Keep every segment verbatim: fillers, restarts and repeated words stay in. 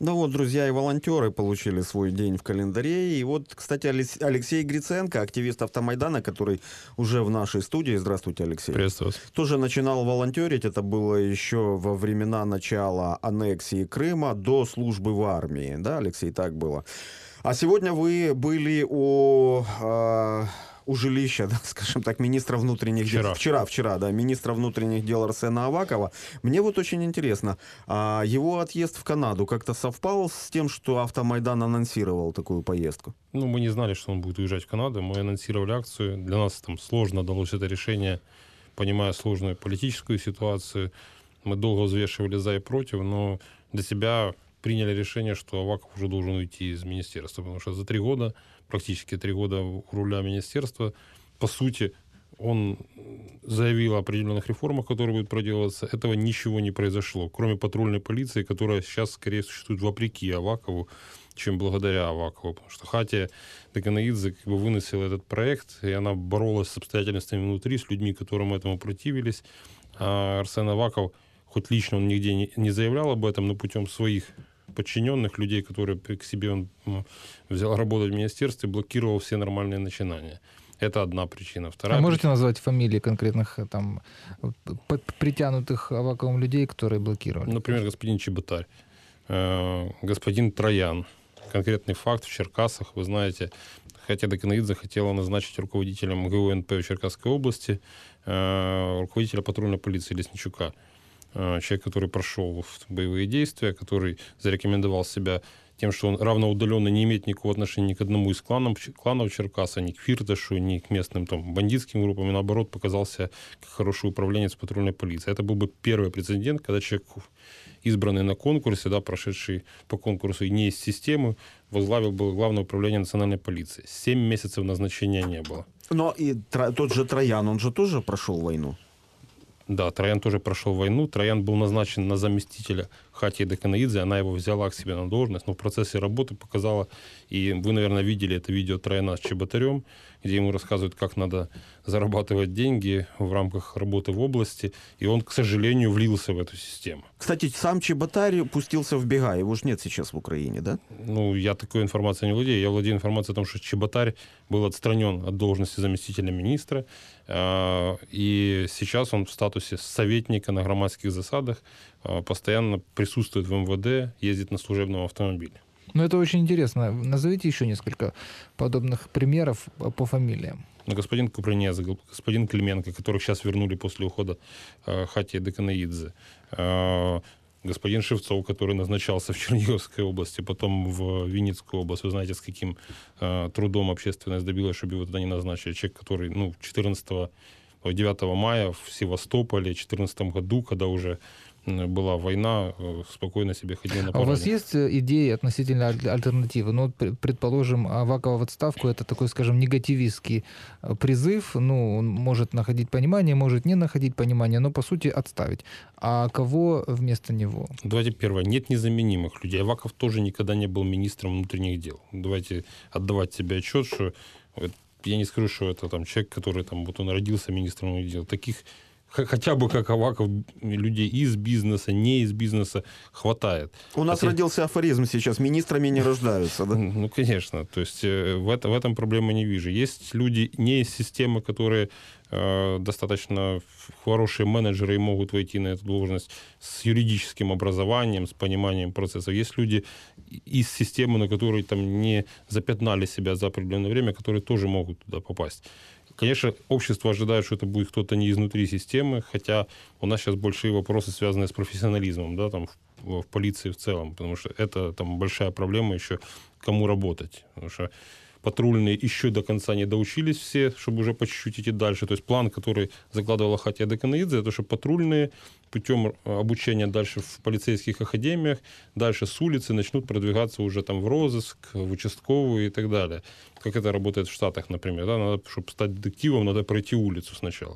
Ну вот, друзья, и волонтеры получили свой день в календаре. И вот, кстати, Алексей Гриценко, активист Автомайдана, который уже в нашей студии. Здравствуйте, Алексей. Приветствую вас. Тоже начинал волонтерить. Это было еще во времена начала аннексии Крыма, до службы в армии. Да, Алексей, так было. А сегодня вы были у... Э, у жилища, да, скажем так, министра внутренних вчера. дел. Вчера, вчера, да, министра внутренних дел Арсена Авакова. Мне вот очень интересно, а его отъезд в Канаду как-то совпал с тем, что Автомайдан анонсировал такую поездку? Ну, мы не знали, что он будет уезжать в Канаду. Мы анонсировали акцию. Для нас там сложно далось это решение, понимая сложную политическую ситуацию. Мы долго взвешивали за и против, но для себя приняли решение, что Аваков уже должен уйти из министерства, потому что за три года, практически три года у руля министерства, по сути, он заявил о определенных реформах, которые будут проделываться. Этого ничего не произошло, кроме патрульной полиции, которая сейчас скорее существует вопреки Авакову, чем благодаря Авакову. Потому что Хатия Деканаидзе как бы выносила этот проект, и она боролась с обстоятельствами внутри, с людьми, которым этому противились. А Арсен Аваков, хоть лично он нигде не, не заявлял об этом, но путем своих подчиненных людей, которые к себе он взял работать в министерстве, блокировал все нормальные начинания. Это одна причина. Вторая а можете причина... назвать фамилии конкретных там притянутых Аваковым людей, которые блокировали? Например, господин Чеботарь, э, господин Троян. Конкретный факт в Черкасах, вы знаете, хотя Деканаидзе хотела назначить руководителем ГУНП в Черкасской области э, руководителя патрульной полиции Лесничука. Человек, который прошел боевые действия, который зарекомендовал себя тем, что он равноудаленно не имеет никакого отношения ни к одному из кланов, кланов Черкаса, ни к Фирташу, ни к местным там, бандитским группам, и наоборот показался как хороший управленец патрульной полиции. Это был бы первый прецедент, когда человек, избранный на конкурсе, да, прошедший по конкурсу и не из системы, возглавил бы Главное управление национальной полиции. Семь месяцев назначения не было. Но и тот же Троян, он же тоже прошел войну. Да, Троян тоже прошел войну. Троян был назначен на заместителя Хатии Деканаидзе. Она его взяла к себе на должность. Но в процессе работы показала, и вы, наверное, видели это видео Трояна с Чеботарем, где ему рассказывают, как надо зарабатывать деньги в рамках работы в области. И он, к сожалению, влился в эту систему. Кстати, сам Чеботарь пустился в бега. Его же нет сейчас в Украине, да? Ну, я такой информацией не владею. Я владею информацией о том, что Чеботарь был отстранен от должности заместителя министра. И сейчас он в статусе советника на громадских засадах, постоянно присутствует в эм вэ дэ, ездит на служебном автомобиле. Ну, это очень интересно. Назовите еще несколько подобных примеров по фамилиям. Господин Купринец, господин Клименко, которых сейчас вернули после ухода Хатии Деканаидзе, господин Шевцов, который назначался в Черниговской области, потом в Винницкую область. Вы знаете, с каким э, трудом общественность добилась, чтобы его туда не назначили. Человек, который ну, четырнадцатого, девятого мая в Севастополе, в две тысячи четырнадцатом году, когда уже была война, спокойно себе ходил на параде. А у вас есть идеи относительно альтернативы? Ну, предположим, Авакова в отставку — это такой, скажем, негативистский призыв. Ну, он может находить понимание, может не находить понимание, но, по сути, отставить. А кого вместо него? Давайте первое. Нет незаменимых людей. Аваков тоже никогда не был министром внутренних дел. Давайте отдавать себе отчет, что... Я не скажу, что это там человек, который там, вот он родился министром внутренних дел. Таких хотя бы как Аваков, людей из бизнеса, не из бизнеса хватает. У нас Хотя... родился афоризм сейчас: министрами не рождаются, да? Ну, конечно. То есть в, это, в этом проблемы не вижу. Есть люди не из системы, которые э, достаточно хорошие менеджеры и могут войти на эту должность с юридическим образованием, с пониманием процессов. Есть люди из системы, на которые там не запятнали себя за определенное время, которые тоже могут туда попасть. Конечно, общество ожидает, что это будет кто-то не изнутри системы, хотя у нас сейчас большие вопросы, связанные с профессионализмом, да, там, в, в полиции в целом, потому что это там большая проблема еще, кому работать. Потому что патрульные еще до конца не доучились все, чтобы уже по чуть-чуть идти дальше. То есть план, который закладывала Хатия Деканаидзе, это что патрульные путем обучения дальше в полицейских академиях, дальше с улицы начнут продвигаться уже там в розыск, в участковую и так далее. Как это работает в Штатах, например. Да? Надо, чтобы стать детективом, надо пройти улицу сначала.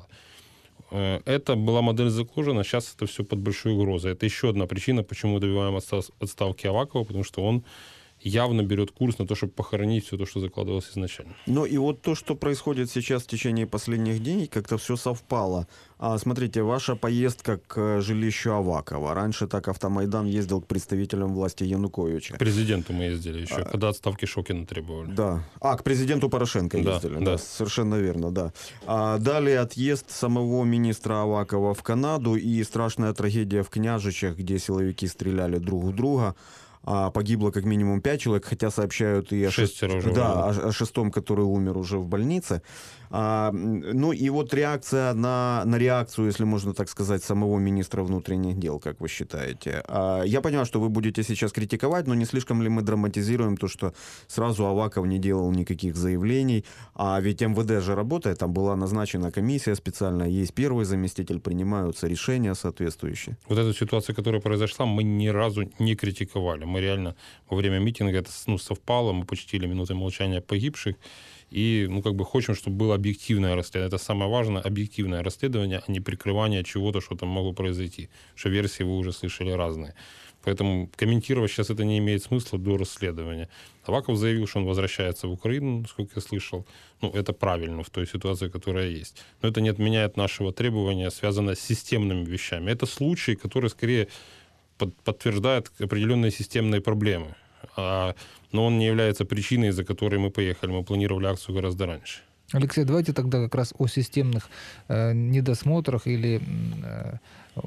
Это была модель заложена, сейчас это все под большой угрозой. Это еще одна причина, почему мы добиваем отставки Авакова, потому что он явно берет курс на то, чтобы похоронить все то, что закладывалось изначально. Ну и вот то, что происходит сейчас в течение последних дней, как-то все совпало. А, смотрите, ваша поездка к жилищу Авакова. Раньше так Автомайдан ездил к представителям власти Януковича. К президенту мы ездили еще, а, когда отставки Шокина требовали. Да. А, к президенту Порошенко да, ездили. Да, да, совершенно верно, да. А далее отъезд самого министра Авакова в Канаду и страшная трагедия в Княжичах, где силовики стреляли друг в друга. А, погибло как минимум пять человек, хотя сообщают и о, шест... да, о, о шестом, который умер уже в больнице. А, ну и вот реакция на, на реакцию, если можно так сказать, самого министра внутренних дел, как вы считаете. А, я понимаю, что вы будете сейчас критиковать, но не слишком ли мы драматизируем то, что сразу Аваков не делал никаких заявлений, а ведь эм вэ дэ же работает, там была назначена комиссия специальная, есть первый заместитель, принимаются решения соответствующие. Вот эту ситуацию, которая произошла, мы ни разу не критиковали. Мы реально во время митинга это ну, совпало, мы почтили минуты молчания погибших, и ну, как бы хотим, чтобы было объективное расследование. Это самое важное, объективное расследование, а не прикрывание чего-то, что там могло произойти. Что версии вы уже слышали разные. Поэтому комментировать сейчас это не имеет смысла до расследования. Аваков заявил, что он возвращается в Украину, насколько я слышал. Ну, это правильно в той ситуации, которая есть. Но это не отменяет нашего требования, связанного с системными вещами. Это случаи, которые скорее под, подтверждают определенные системные проблемы. А, но он не является причиной, из-за которой мы поехали. Мы планировали акцию гораздо раньше. Алексей, давайте тогда как раз о системных э, недосмотрах или э,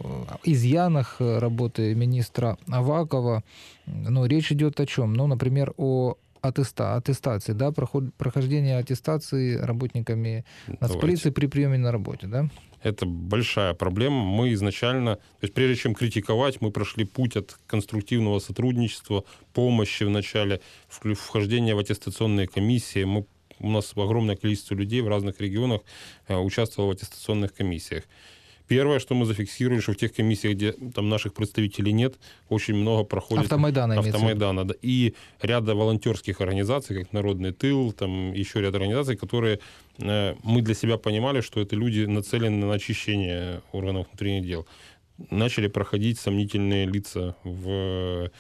изъянах работы министра Авакова. Ну, речь идет о чем? Ну, например, о аттеста, аттестации, да, проход, прохождение аттестации работниками нацполиции при приеме на работе, да? Это большая проблема. Мы изначально, то есть прежде чем критиковать, мы прошли путь от конструктивного сотрудничества, помощи в начале, вхождения в аттестационные комиссии. Мы, у нас огромное количество людей в разных регионах э, участвовало в аттестационных комиссиях. Первое, что мы зафиксировали, что в тех комиссиях, где там наших представителей нет, очень много проходит Автомайдана, Автомайдана да, и ряда волонтерских организаций, как Народный тыл, там еще ряд организаций, которые э, мы для себя понимали, что это люди нацелены на очищение органов внутренних дел. Начали проходить сомнительные лица в, э,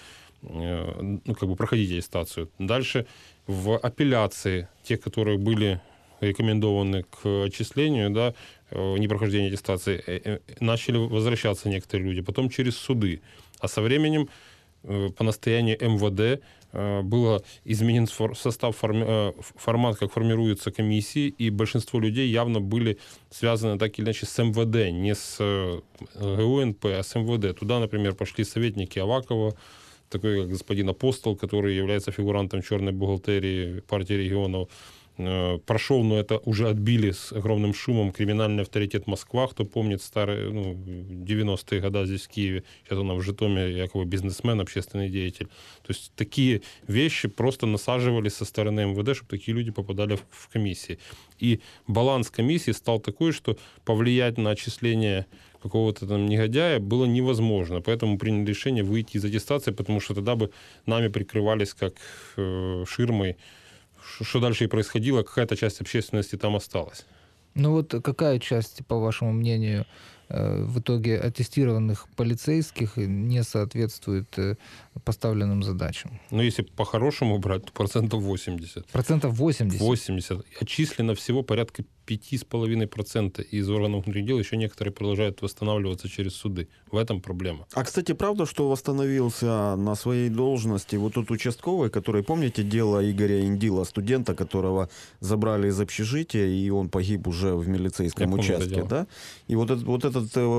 ну, как бы проходить аттестацию. Дальше в апелляции, те, которые были рекомендованы к отчислению, да, непрохождение аттестации, начали возвращаться некоторые люди, потом через суды. А со временем по настоянию эм вэ дэ был изменен состав, формат, как формируются комиссии, и большинство людей явно были связаны так или иначе с эм вэ дэ, не с гэ у эн пэ, а с эм вэ дэ. Туда, например, пошли советники Авакова, такой как господин Апостол, который является фигурантом черной бухгалтерии партии регионов, прошел, но это уже отбили с огромным шумом криминальный авторитет Москва, кто помнит старые, ну, девяностые годы здесь в Киеве, сейчас он в Житомире якобы бизнесмен, общественный деятель. То есть такие вещи просто насаживались со стороны эм вэ дэ, чтобы такие люди попадали в, в комиссии. И баланс комиссии стал такой, что повлиять на отчисление какого-то там негодяя было невозможно. Поэтому приняли решение выйти из аттестации, потому что тогда бы нами прикрывались как э, ширмой. Что дальше и происходило, какая-то часть общественности там осталась. Ну вот какая часть, по вашему мнению, в итоге аттестированных полицейских не соответствует поставленным задачам? Ну, если по-хорошему брать, то процентов восемьдесят. Процентов восемьдесят? восемьдесят. Отчислено всего порядка пять целых пять десятых процента из органов внутренних дел, еще некоторые продолжают восстанавливаться через суды. В этом проблема. А, кстати, правда, что восстановился на своей должности вот тот участковый, который, помните, дело Игоря Индила, студента, которого забрали из общежития, и он погиб уже в милицейском участке, да? И вот этот, вот этот э,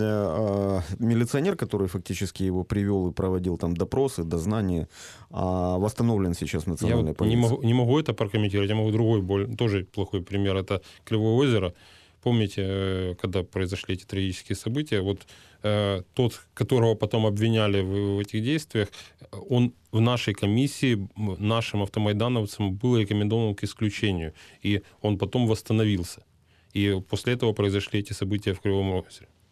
э, милиционер, который фактически его привел и проводил там допросы, дознания, э, восстановлен сейчас в национальной я полиции. Не могу, не могу это прокомментировать, я могу другой, более, тоже плохой пример. Это Кривое озеро. Помните, когда произошли эти трагические события, вот э, тот, которого потом обвиняли в, в этих действиях, он в нашей комиссии, нашим автомайдановцам был рекомендован к исключению, и он потом восстановился. И после этого произошли эти события в Кривом озере.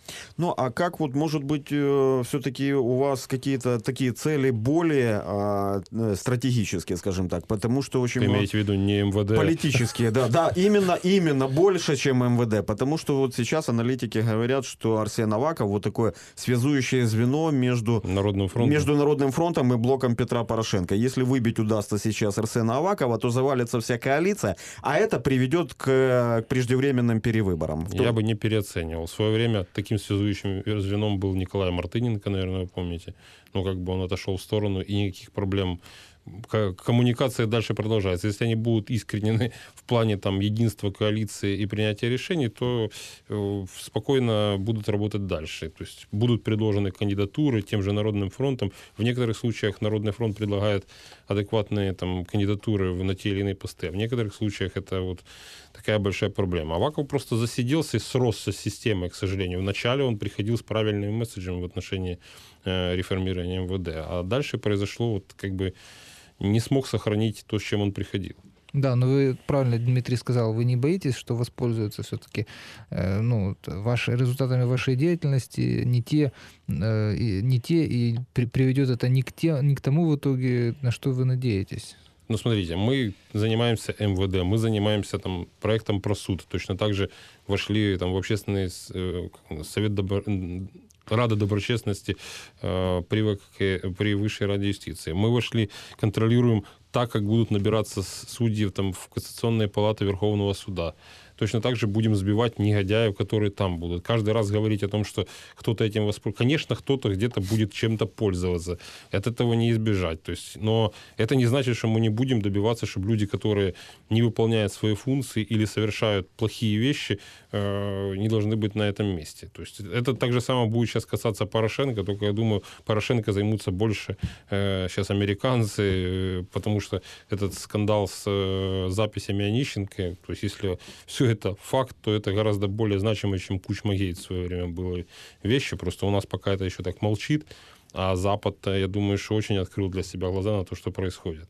Ну, а как вот, может быть, э, все-таки у вас какие-то такие цели более а, э, стратегические, скажем так, потому что очень Вы много... имеете в виду не МВД? Политические, да, да, именно, именно больше, чем МВД, потому что вот сейчас аналитики говорят, что Арсен Аваков вот такое связующее звено между Народным фронтом. между Народным фронтом и блоком Петра Порошенко. Если выбить удастся сейчас Арсена Авакова, то завалится вся коалиция, а это приведет к, к преждевременным перевыборам. Я бы не переоценивал. В свое время таким связующим звеном был Николай Мартыненко, наверное, вы помните. Ну, как бы он отошел в сторону, и никаких проблем. Коммуникация дальше продолжается. Если они будут искренне в плане там, единства коалиции и принятия решений, то э, спокойно будут работать дальше. То есть будут предложены кандидатуры тем же Народным фронтом. В некоторых случаях Народный фронт предлагает адекватные там, кандидатуры на те или иные посты. А в некоторых случаях это вот такая большая проблема. Аваков просто засиделся и сросся с системой, к сожалению. Вначале он приходил с правильным месседжем в отношении э, реформирования МВД. А дальше произошло вот как бы не смог сохранить то, с чем он приходил. Да, но вы правильно, Дмитрий, сказал, вы не боитесь, что воспользуются все-таки э, ну, ваши, результатами вашей деятельности не те, э, и, не те и при, приведет это не к, те, не к тому в итоге, на что вы надеетесь? Ну, смотрите, мы занимаемся МВД, мы занимаемся там, проектом про суд. Точно так же вошли там, в общественный э, совет добро... Рада доброчестности э, при, при Высшей Раде юстиции. Мы вошли, контролируем так, как будут набираться судьи там, в Кассационные палаты Верховного суда. Точно так же будем сбивать негодяев, которые там будут. Каждый раз говорить о том, что кто-то этим воспользуется. Конечно, кто-то где-то будет чем-то пользоваться. От этого не избежать. То есть, но это не значит, что мы не будем добиваться, чтобы люди, которые не выполняют свои функции или совершают плохие вещи, э, не должны быть на этом месте. То есть, это так же самое будет сейчас касаться Порошенко, только я думаю, Порошенко займутся больше э, сейчас американцы, э, потому что этот скандал с э, записями Онищенко, то есть, если все это факт, то это гораздо более значимо, чем Кучма-гейт в свое время было вещи. Просто у нас пока это еще так молчит, а Запад, я думаю, что очень открыл для себя глаза на то, что происходит.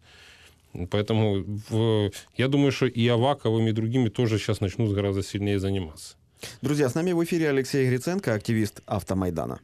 Поэтому в, я думаю, что и Аваковым, и другими тоже сейчас начнут гораздо сильнее заниматься. Друзья, с нами в эфире Алексей Гриценко, активист Автомайдана.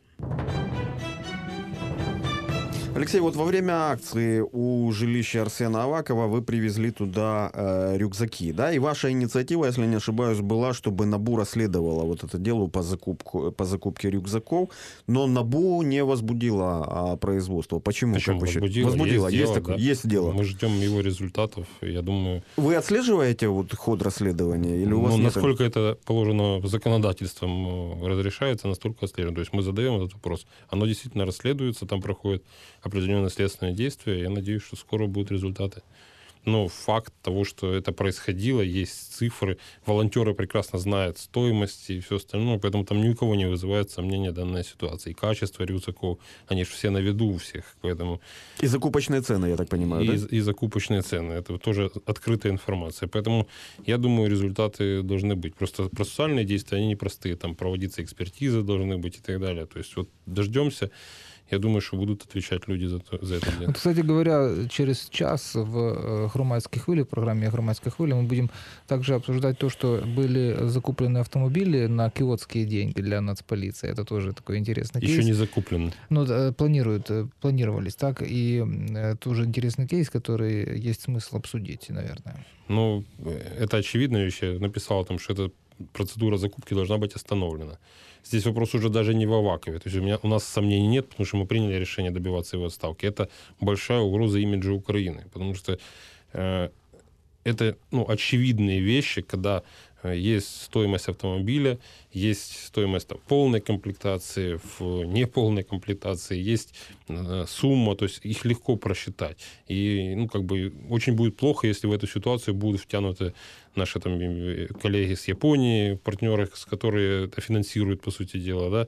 Алексей, вот во время акции у жилища Арсена Авакова вы привезли туда э, рюкзаки, да? И ваша инициатива, если не ошибаюсь, была, чтобы НАБУ расследовала вот это дело по, закупку, по закупке рюкзаков, но НАБУ не возбудила а, производство. Почему? Почему? Как Возбудила. возбудила. Есть, Есть, дело, такое, да. есть дело. Мы ждем его результатов, я думаю... Вы отслеживаете вот ход расследования? Или у вас ну, нет... насколько это положено законодательством разрешается, настолько отслеживаем. То есть мы задаем этот вопрос. Оно действительно расследуется, там проходит определенные следственные действия. Я надеюсь, что скоро будут результаты. Но факт того, что это происходило, есть цифры. Волонтеры прекрасно знают стоимость и все остальное, поэтому там ни у кого не вызывает сомнения данная ситуация. И качество рюкзаков, они же все на виду у всех. Поэтому... И закупочные цены, я так понимаю, и, да? И закупочные цены. Это тоже открытая информация. Поэтому, я думаю, результаты должны быть. Просто процессуальные действия, они непростые. Там проводиться экспертизы должны быть и так далее. То есть вот дождемся. Я думаю, что будут отвечать люди за, то, за это дело. Вот, кстати говоря, через час в «Громадской хвиле», в программе «Громадская хвиля» мы будем также обсуждать то, что были закуплены автомобили на киотские деньги для нацполиции. Это тоже такой интересный кейс. Еще не закуплены. Ну, планируют, планировались, так. И тоже интересный кейс, который есть смысл обсудить, наверное. Ну, это очевидная вещь. Я написал о том, что эта процедура закупки должна быть остановлена. Здесь вопрос уже даже не в Авакове. То есть у, меня, у нас сомнений нет, потому что мы приняли решение добиваться его отставки. Это большая угроза имиджа Украины. Потому что э, это ну, очевидные вещи, когда э, есть стоимость автомобиля, есть стоимость там, полной комплектации, в неполной комплектации, есть э, сумма, то есть их легко просчитать. И ну, как бы, очень будет плохо, если в эту ситуацию будут втянуты наши там, коллеги с Японии, партнеры, с которые это финансируют, по сути дела, да.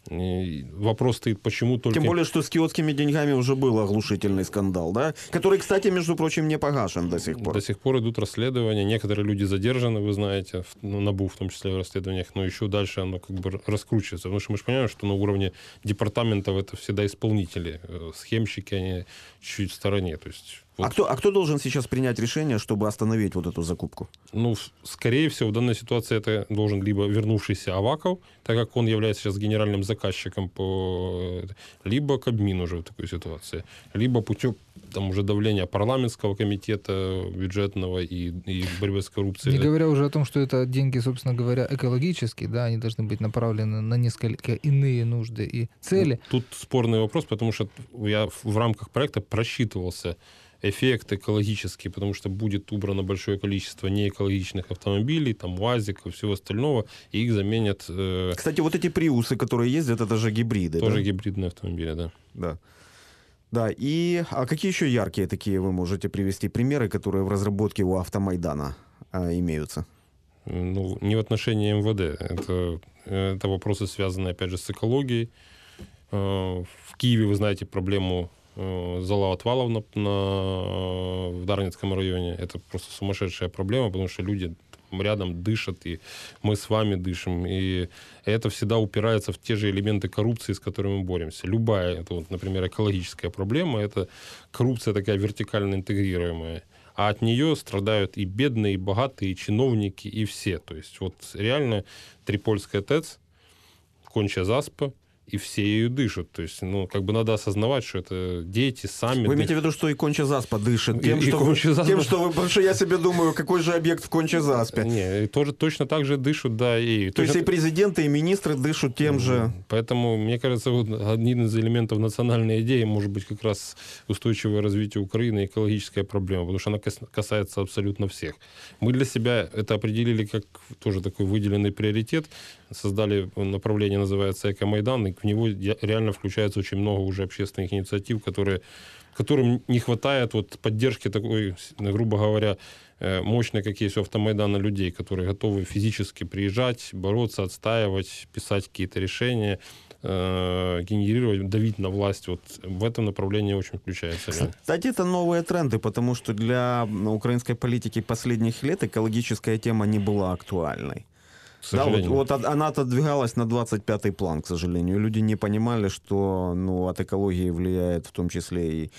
И вопрос стоит, почему только... Тем более, что с киотскими деньгами уже был оглушительный скандал, да? Который, кстати, между прочим, не погашен до сих пор. До сих пор идут расследования. Некоторые люди задержаны, вы знаете, в НАБУ в том числе в расследованиях, но еще дальше оно как бы раскручивается. Потому что мы же понимаем, что на уровне департаментов это всегда исполнители. Схемщики, они чуть-чуть в стороне. То есть Вот. А, кто, а кто должен сейчас принять решение, чтобы остановить вот эту закупку? Ну, скорее всего, в данной ситуации это должен либо вернувшийся Аваков, так как он является сейчас генеральным заказчиком, по... либо Кабмин уже в такой ситуации, либо путем там уже давления парламентского комитета бюджетного и, и борьбы с коррупцией. Не говоря уже о том, что это деньги, собственно говоря, экологические, да, они должны быть направлены на несколько иные нужды и цели. Тут спорный вопрос, потому что я в рамках проекта просчитывался эффект экологический, потому что будет убрано большое количество неэкологичных автомобилей, там, УАЗиков и всего остального, и их заменят... Э, Кстати, вот эти приусы, которые ездят, это же гибриды, тоже да? гибридные автомобили, да. Да. Да, и а какие еще яркие такие вы можете привести примеры, которые в разработке у Автомайдана а, имеются? Ну, не в отношении МВД. Это, это вопросы, связанные, опять же, с экологией. В Киеве, вы знаете, проблему зала отвалов на, на, в Дарницком районе. Это просто сумасшедшая проблема, потому что люди рядом дышат, и мы с вами дышим. И это всегда упирается в те же элементы коррупции, с которыми мы боремся. Любая, это вот, например, экологическая проблема, это коррупция такая вертикально интегрируемая. А от нее страдают и бедные, и богатые, и чиновники, и все. То есть вот реально Трипольская ТЭЦ, Конча Заспа, и все ею дышат. То есть, ну, как бы надо осознавать, что это дети сами... Вы имеете в виду, что и Конча Заспа дышит? Тем, и, что, и вы, Заспа... тем что вы... Потому что я себе думаю, какой же объект в Конча Заспе? Не, тоже точно так же дышат, да. И, То точно... есть и президенты, и министры дышат тем же... Поэтому, мне кажется, вот один из элементов национальной идеи может быть как раз устойчивое развитие Украины и экологическая проблема, потому что она касается абсолютно всех. Мы для себя это определили как тоже такой выделенный приоритет, создали направление, называется «Эко-Майдан», и в него реально включается очень много уже общественных инициатив, которые, которым не хватает вот поддержки такой, грубо говоря, мощной, как есть у Автомайдана, людей, которые готовы физически приезжать, бороться, отстаивать, писать какие-то решения, генерировать, давить на власть. Вот в этом направлении очень включается. Кстати, это новые тренды, потому что для украинской политики последних лет экологическая тема не была актуальной. Да, вот, вот она отодвигалась на двадцать пятый план, к сожалению. Люди не понимали, что ну, от экологии влияет в том числе и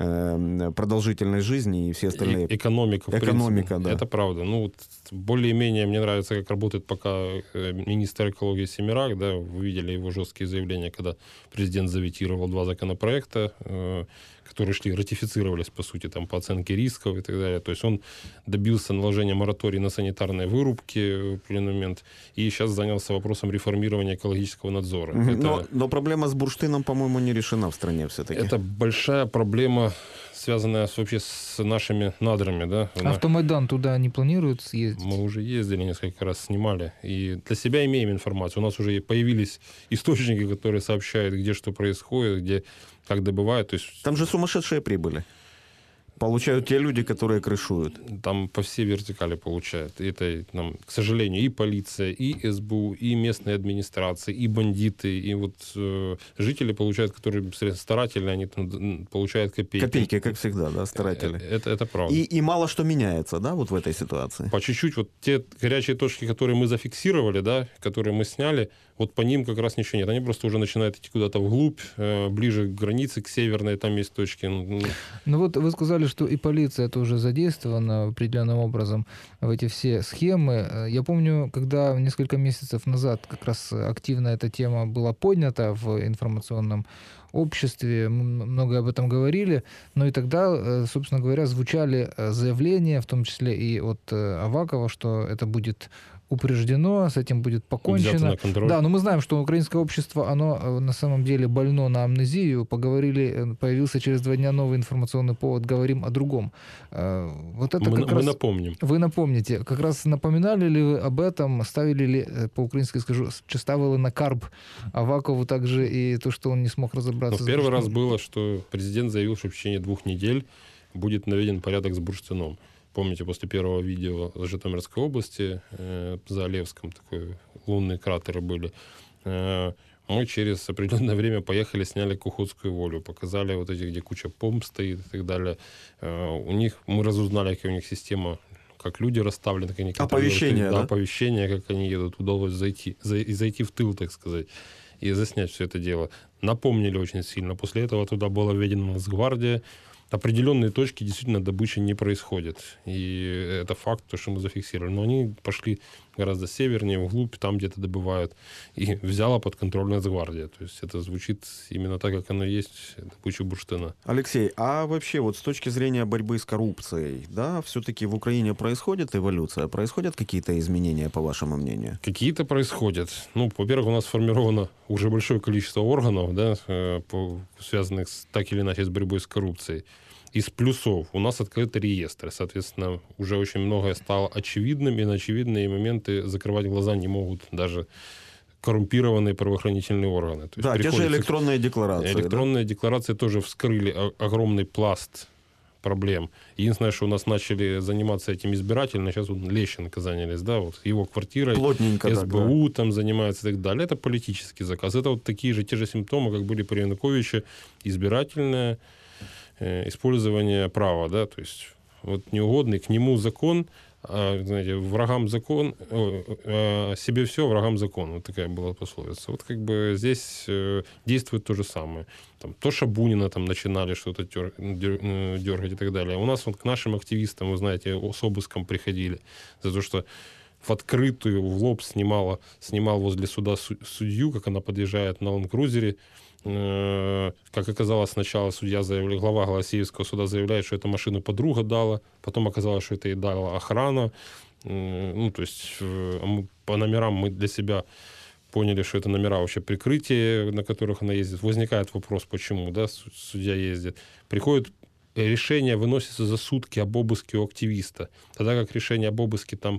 э, продолжительность жизни и все остальные. И, экономика, в экономика, да. Это правда. Ну, вот, более-менее мне нравится, как работает пока министр экологии Семерак. Да, вы видели его жесткие заявления, когда президент заветировал два законопроекта, э, которые шли, ратифицировались, по сути, там, по оценке рисков и так далее. То есть он добился наложения моратория на санитарные вырубки в определенный момент и сейчас занялся вопросом реформирования экологического надзора. Mm-hmm. Это, но, но проблема с бурштином, по-моему, не решена в стране все-таки. Это большая проблема, связанная с, вообще с нашими надрами. Да? Автомайдан туда не планирует съездить? Мы уже ездили, несколько раз снимали. И для себя имеем информацию. У нас уже появились источники, которые сообщают, где что происходит, где как добывают. То есть... Там же сумасшедшие прибыли. Получают те люди, которые крышуют. Там по всей вертикали получают. Это, там, к сожалению, и полиция, и СБУ, и местные администрации, и бандиты, и вот э, жители получают, которые старательно, они там, получают копейки. Копейки, как всегда, да, старатели. Это, это правда. И, и мало что меняется, да, вот в этой ситуации. По чуть-чуть. Вот те горячие точки, которые мы зафиксировали, да, которые мы сняли, вот по ним как раз ничего нет. Они просто уже начинают идти куда-то вглубь, э, ближе к границе, к северной, там есть точки. Ну вот вы сказали, что и полиция тоже задействована определенным образом в эти все схемы. Я помню, когда несколько месяцев назад как раз активно эта тема была поднята в информационном обществе, мы много об этом говорили, но и тогда, собственно говоря, звучали заявления, в том числе и от Авакова, что это будет упреждено, с этим будет покончено. Да, но мы знаем, что украинское общество, оно на самом деле больно на амнезию. Поговорили, появился через два дня новый информационный повод, говорим о другом. Вот это мы, как мы раз... напомним. Вы напомните, как раз напоминали ли вы об этом, ставили ли, по-украински скажу, чи ставили на карб Авакову также и то, что он не смог разобраться? Но первый раз было, что президент заявил, что в течение двух недель будет наведен порядок с бурштином. Помните, после первого видео в Житомирской области, э, за Олевском, такой лунные кратеры были, э, мы через определенное время поехали, сняли Кухотскую волю, показали вот эти, где куча помп стоит и так далее. Э, у них, мы разузнали, какая у них система, как люди расставлены, как они оповещения, да, да? оповещения, как они едут, удалось зайти, за, и зайти в тыл, так сказать, и заснять все это дело. Напомнили очень сильно. После этого туда была введена Нацгвардия, определенные точки действительно добычи не происходит. И это факт, то, что мы зафиксировали. Но они пошли гораздо севернее, вглубь, там где-то добывают. И взяла под контроль Нацгвардия. То есть это звучит именно так, как оно есть, добыча бурштина. Алексей, а вообще вот с точки зрения борьбы с коррупцией, да, все-таки в Украине происходит эволюция? Происходят какие-то изменения, по вашему мнению? Какие-то происходят. Ну, во-первых, у нас сформировано уже большое количество органов, да, связанных с, так или иначе с борьбой с коррупцией. Из плюсов у нас открыты реестры. Соответственно, уже очень многое стало очевидным, и на очевидные моменты закрывать глаза не могут даже коррумпированные правоохранительные органы. То есть да, те же электронные декларации. Электронные да? декларации тоже вскрыли огромный пласт проблем. Единственное, что у нас начали заниматься этим избирательно, сейчас вот Лещенко занялись, да, вот его квартирой, плотненько, СБУ да. там занимается и так далее. Это политический заказ. Это вот такие же, те же симптомы, как были при Януковиче, избирательное э, использование права, да, то есть вот неугодный к нему закон, а, знаете, врагам закон, э, себе все, врагам закон. Вот такая была пословица. Вот как бы здесь э, действует то же самое. Там, то Шабунина там начинали что-то тер, дер, дергать и так далее. У нас вот к нашим активистам, вы знаете, с обыском приходили за то, что в открытую, в лоб снимала, снимал возле суда судью, как она подъезжает на ландкрузере. Как оказалось, сначала судья заявляет, глава Голосеевского суда заявляет, что эту машину подруга дала, потом оказалось, что это и дала охрана. Ну, то есть по номерам мы для себя поняли, что это номера вообще прикрытия, на которых она ездит. Возникает вопрос, почему, да, судья ездит. Приходит решение, выносится за сутки об обыске у активиста. Тогда как решение об обыске там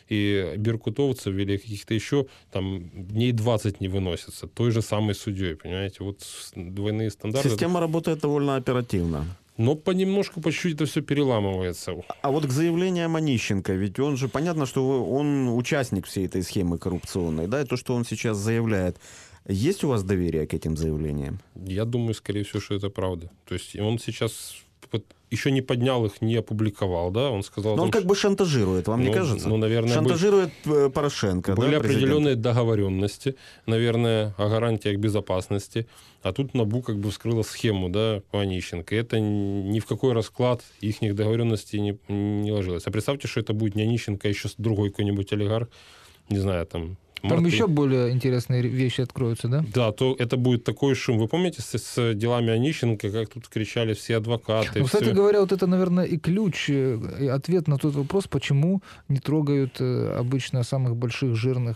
и беркутовцев или каких-то еще, там, дней двадцать не выносится. Той же самой судьей, понимаете? Вот двойные стандарты. Система работает довольно оперативно. Но понемножку, по чуть-чуть это все переламывается. А вот к заявлениям Онищенко, ведь он же, понятно, что он участник всей этой схемы коррупционной, да, и то, что он сейчас заявляет. Есть у вас доверие к этим заявлениям? Я думаю, скорее всего, что это правда. То есть он сейчас еще не поднял их, не опубликовал, да, он сказал... Но он том, как бы шантажирует, вам ну, не кажется? Ну, наверное, шантажирует были, Порошенко, Были да, определенные договоренности, наверное, о гарантиях безопасности, а тут НАБУ как бы вскрыла схему, да, по Онищенко. Это ни в какой расклад их договоренностей не, не ложилось. А представьте, что это будет не Онищенко, а еще другой какой-нибудь олигарх, не знаю, там... Там Марты. еще более интересные вещи откроются, да? Да, то это будет такой шум. Вы помните с, с делами Онищенко, как тут кричали все адвокаты? Ну, кстати все... говоря, вот это, наверное, и ключ, и ответ на тот вопрос, почему не трогают обычно самых больших, жирных,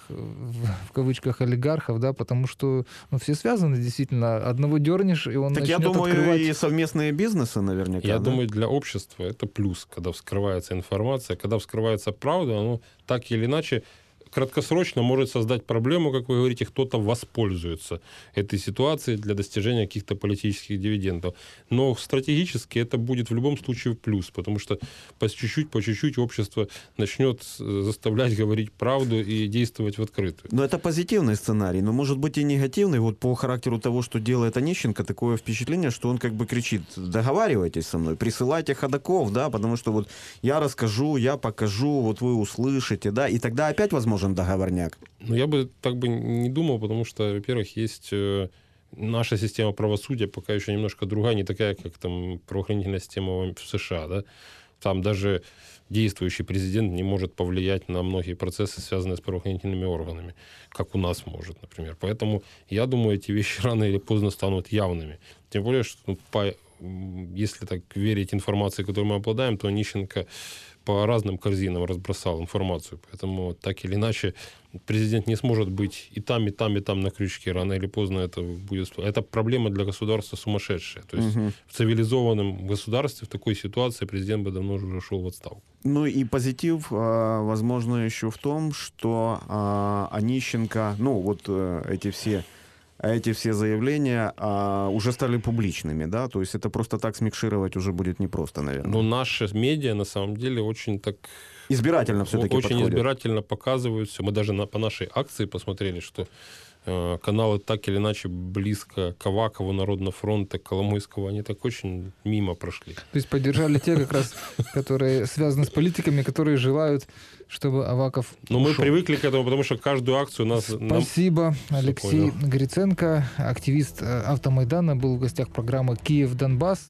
в кавычках, олигархов, да, потому что ну, все связаны, действительно. Одного дернешь, и он так начнет я думаю, открывать... и совместные бизнесы наверняка. Я да? думаю, для общества это плюс, когда вскрывается информация, когда вскрывается правда, оно так или иначе краткосрочно может создать проблему, как вы говорите, кто-то воспользуется этой ситуацией для достижения каких-то политических дивидендов. Но стратегически это будет в любом случае плюс, потому что по чуть-чуть, по чуть-чуть общество начнет заставлять говорить правду и действовать в открытую. Но это позитивный сценарий, но может быть и негативный. Вот по характеру того, что делает Онищенко, такое впечатление, что он как бы кричит: договаривайтесь со мной, присылайте ходоков, да, потому что вот я расскажу, я покажу, вот вы услышите, да, и тогда опять возможно договорняк. Ну, я бы так бы не думал, потому что, во-первых, есть э, наша система правосудия пока еще немножко другая, не такая, как там правоохранительная система в США, да. Там даже действующий президент не может повлиять на многие процессы, связанные с правоохранительными органами, как у нас может, например. Поэтому я думаю, эти вещи рано или поздно станут явными. Тем более, что ну, по, если так верить информации, которой мы обладаем, то Онищенко по разным корзинам разбросал информацию. Поэтому так или иначе президент не сможет быть и там, и там, и там на крючке. Рано или поздно это будет... Это проблема для государства сумасшедшая. То есть угу. в цивилизованном государстве в такой ситуации президент бы давно уже ушел в отставку. Ну и позитив, возможно, еще в том, что Онищенко, ну вот эти все... эти все заявления а, уже стали публичными, да? То есть это просто так смикшировать уже будет непросто, наверное. Но наши медиа, на самом деле, очень так... Избирательно все-таки Очень подходят. избирательно показывают все. Мы даже на, по нашей акции посмотрели, что э, каналы так или иначе близко к Авакову, Народного фронта, Коломойского, они так очень мимо прошли. То есть поддержали те, как раз, которые связаны с политиками, которые желают, чтобы Аваков Но мы ушел. привыкли к этому, потому что каждую акцию у нас... Спасибо. Нам... Алексей Гриценко, активист Автомайдана, был в гостях программы «Киев-Донбасс».